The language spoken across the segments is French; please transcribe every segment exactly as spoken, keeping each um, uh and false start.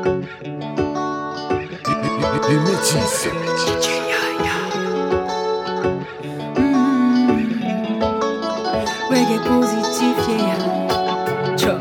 Les métis. Reggae positif, yeah. Cha.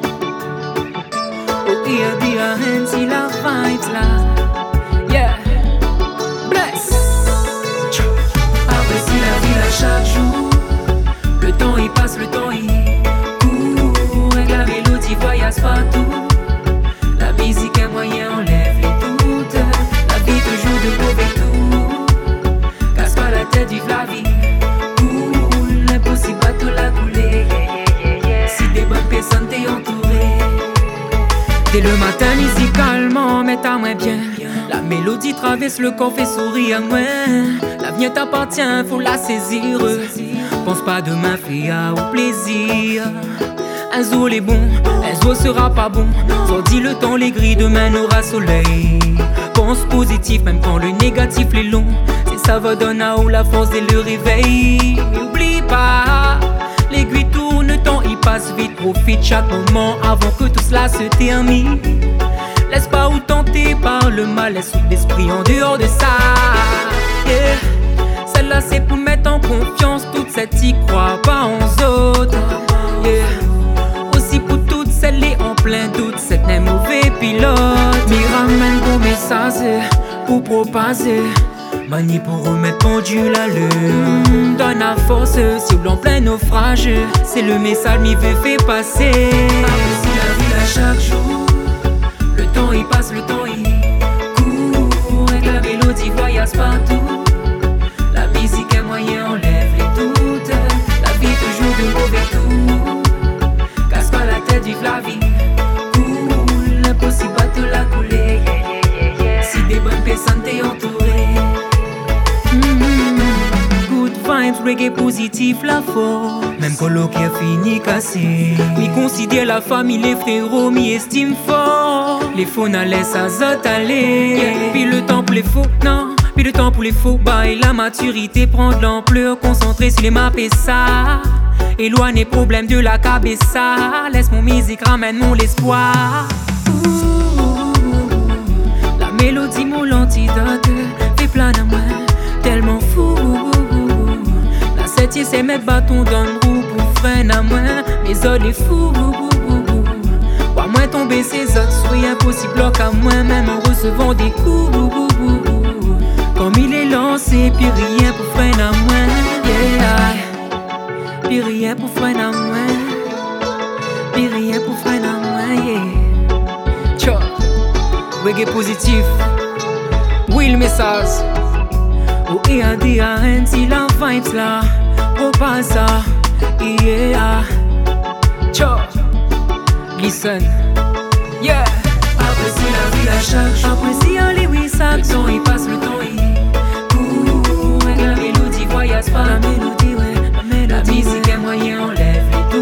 Oh, here be a hand, see la vibes là. Yeah. Bless. Cha. Apprécie la vie à chaque jour. Le temps il passe, le temps il court. Avec la mélodie voyage partout. La musique est moyen, enlève les doutes. La vie toujours de mauvais tours. Casse pas la tête, vive la vie. Cool, impossible à te la couler. Si des bonnes personnes t'es entouré. Dès le matin, musicalement, mais t'as moins bien. La mélodie traverse le corps, fait sourire à moi. L'avenir t'appartient, faut la saisir. Pense pas demain, fais à au plaisir. Un jour les bon, un jour sera pas bon. Sordi le temps, les grilles, demain aura soleil. Pense positif, même quand le négatif est long. C'est ça va donner à haut la force et le réveil. N'oublie pas, l'aiguille tourne, le temps il passe vite. Profite chaque moment avant que tout cela se termine. Laisse pas ou tenter par le mal, laisse l'esprit en dehors de ça. Yeah. Celle-là c'est pour mettre en confiance toute cette y croit pas en autres. Yeah. Aussi pour toutes celles et en plein doute, cette n'est mauvais pilote. M'y ramène pour message, pour propager. Manie pour remettre pendule à l'heure. Mmh, donne la force, cible en plein naufrage. C'est le message m'y veut fait passer. Apprécie la vie à chaque jour. Le temps il passe, le temps il court. Avec la mélodie voyage partout. La musique est moyen, enlève les doutes. La vie toujours de mauvais tours. Casse pas la tête, vive la vie. Cool, impossible à te la couler. Si des bonnes personnes t'es entouré. Mm-hmm. Good vibes, reggae positif, la force. Même quand l'eau qui a fini cassé. Mi considère la famille, les frérots, mi estime fort. Les faux n'a laisse à zot aller. Yeah. Puis le temps pour les faux, non. Puis le temps pour les faux, bah et la maturité prend de l'ampleur. Concentré sur les maps et ça. Éloigne les problèmes de la cabessa. Laisse mon musique, ramène mon l'espoir. La mélodie, mon antidote. Fait plein à moi, tellement fou. La septième, c'est mes bâtons dans le roue pour freiner à moi. Mes autres, les fous. Vois moi tomber ces autres, soit impossible à moi, même en recevant des coups. Comme il est lancé, puis rien pour freiner à moi. Yeah. Puis rien pour freiner à moi. Puis rien pour freiner à moi. Yeah. Tcha. Reggae positif. Oui, le message. Oh, et à D A N, si la vibes là. Oh, pas ça. Yeah. Tcha. Listen. Yeah. Apprécie la vie à chaque jour. Apprécie les oui, ça. Le temps il passe, le temps il court. Avec la mélodie, voyage pas la mélodie, ouais. La musique est moyen, enlève les